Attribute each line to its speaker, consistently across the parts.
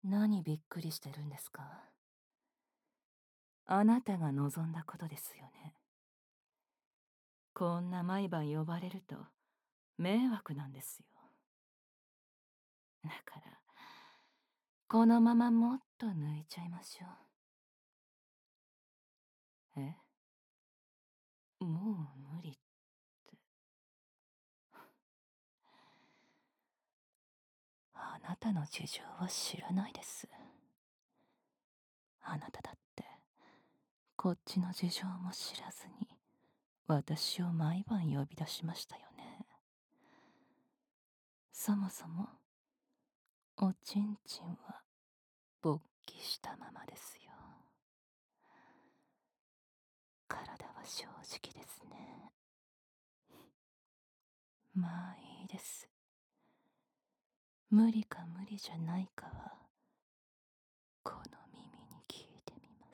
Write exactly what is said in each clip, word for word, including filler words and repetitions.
Speaker 1: 何びっくりしてるんですか？あなたが望んだことですよね。こんな毎晩呼ばれると迷惑なんですよ。だから、このままもっと抜いちゃいましょう。え？もう無理って。あなたの事情は知らないです。あなただって、こっちの事情も知らずに、私を毎晩呼び出しましたよね。そもそも、おちんちんは勃起したままですよ。体は正直ですね。まあいいです。無理か無理じゃないかは、この耳に聞いてみます。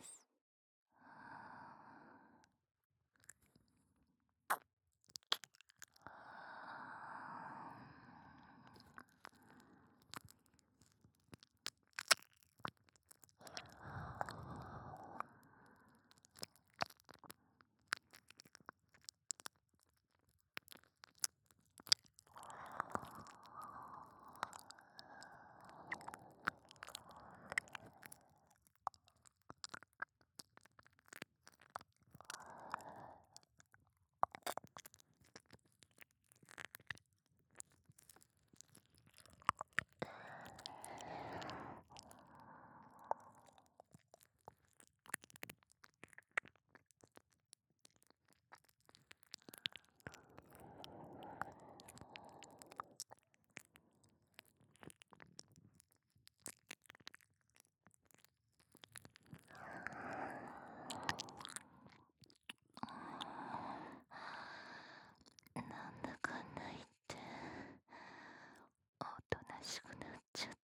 Speaker 1: なんだかんだ言っておとなしくなっちゃって、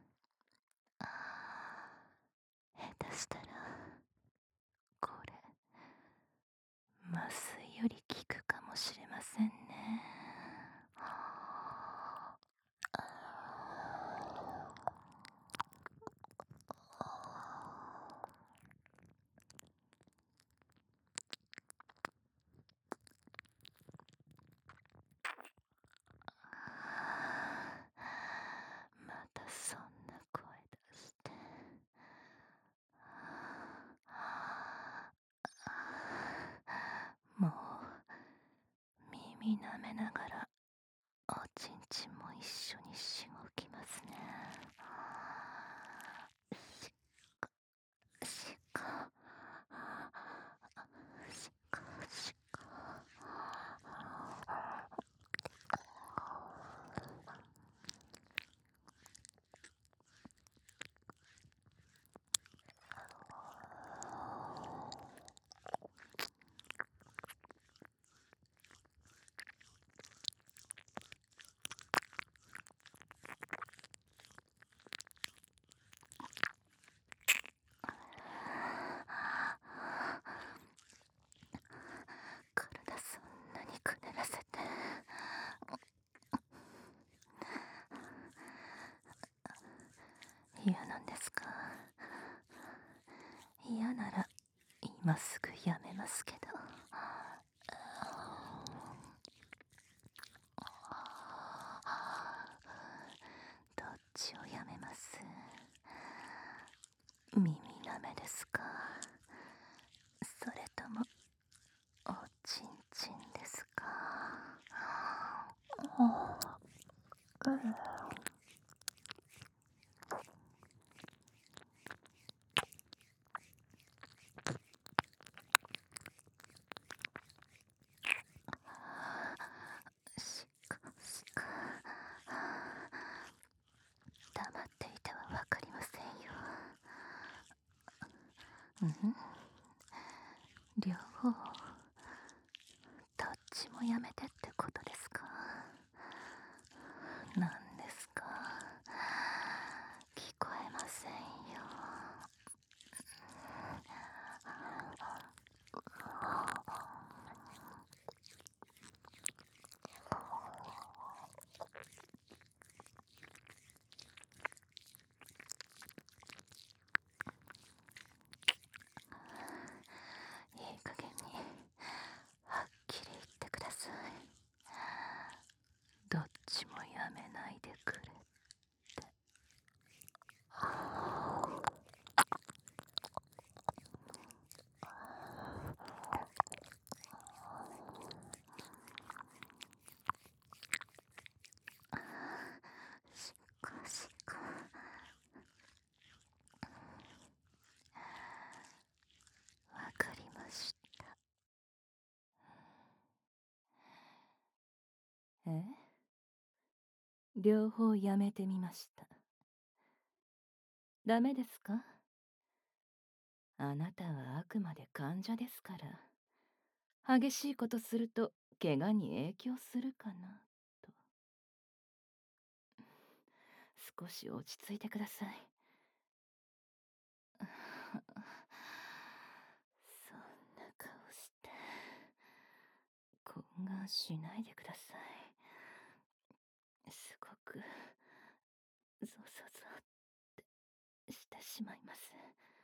Speaker 1: 下手したらこれ麻酔より効くかもしれませんね。またそんな声出して。もう耳舐めながらおちんちんも一緒にしごきますね。しかしかしかしか体そんなにくねらせて嫌なんですか？嫌なら今すぐやめますけど。どっちをやめます？耳舐めですか？それともおちんちんですか？うん。しかしか黙っていてはわかりませんよ。うん、両方どっちもやめてってことですか？なんですか？聞こえませんよ。 両方やめてみました。ダメですか？あなたはあくまで患者ですから。激しいことすると怪我に影響するかなと。少し落ち着いてください。そんな顔して懇願しないでください。すごくゾゾゾってしてしまいます。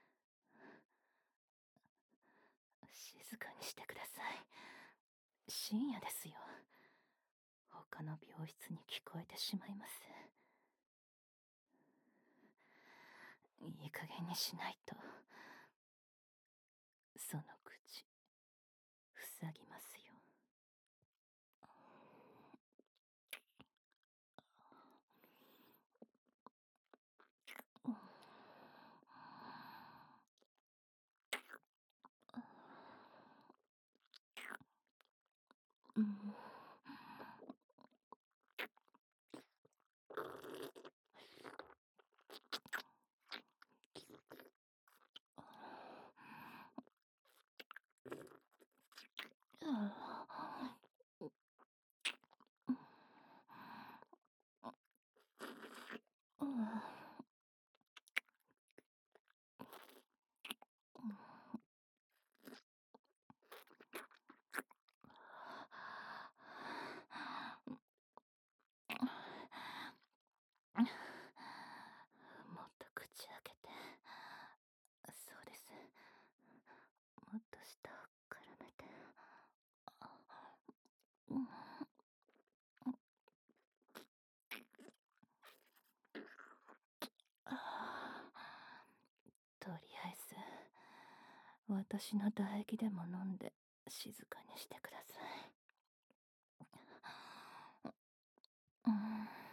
Speaker 1: 静かにしてください。深夜ですよ。他の病室に聞こえてしまいます。いい加減にしないとその口塞ぎますよ。うん、もっと口開けて。そうです。もっと舌を絡めて。うん、とりあえず私の唾液でも飲んで静かにしてください。うん、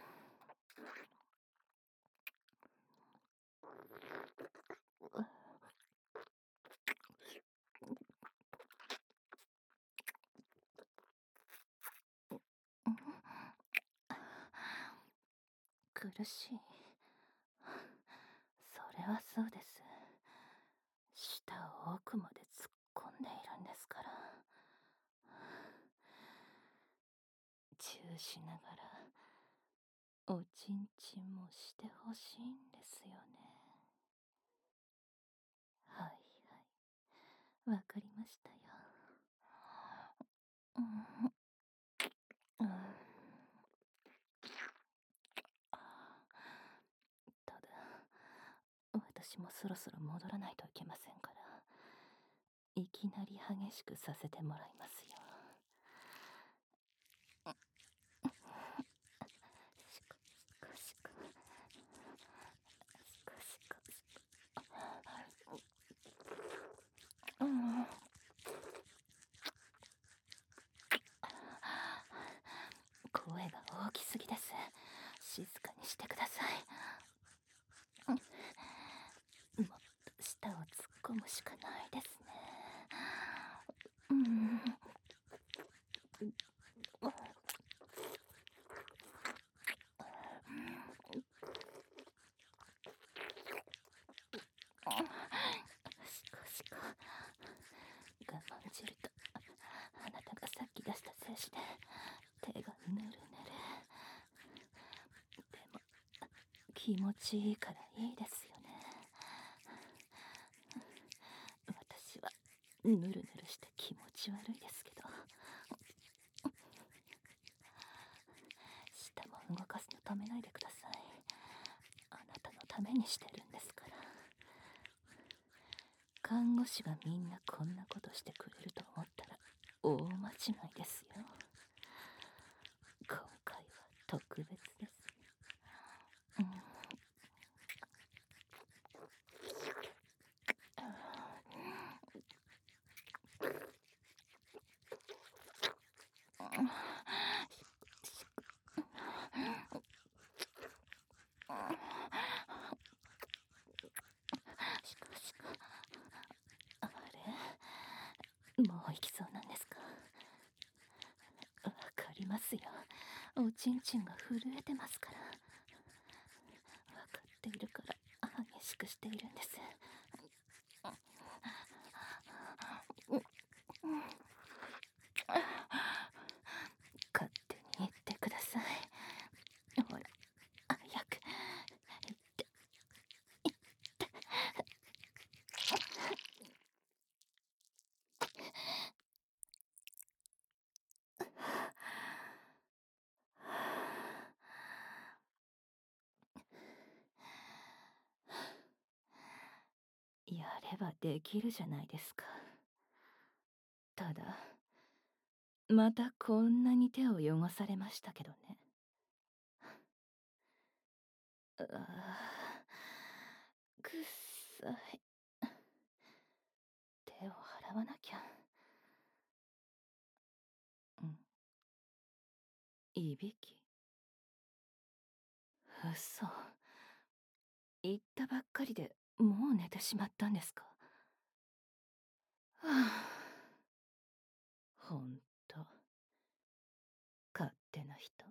Speaker 1: 苦しい。それはそうです。舌を奥まで突っ込んでいるんですから。チューしながらおちんちんもしてほしいんですよね。はいはい、わかりましたよ。うん、うん、ただ私もそろそろ戻らないといけませんから、いきなり激しくさせてもらいますよ。シコシコシコシコシコシコ。うん、声が大きすぎです。静かにしてください。もっと舌を突っ込むしかないですね。うん、シコシコ。我慢汁とあなたがさっき出した精子で手がぬるぬる。でも気持ちいいからいいですよね。私はぬるぬるして気持ち悪いですけど、舌も動かすの止めないでください。あなたのためにしてるんですから。看護師がみんなこんなことしてくれると思ったら大間違いですよ。今回は特別です。うん、しかしかあれ、もう行きそうなんですか？わかりますよ。 おちんちんが震えてますから。分かっているから激しくしているんです。勝手に言ってください。ほら、早く言って。やればできるじゃないですか。ただ、またこんなに手を汚されましたけどね。うあくっさい。手を払わなきゃ。うん。いびき。嘘。言ったばっかりでもう寝てしまったんですか。はあ、ほんと勝手な人。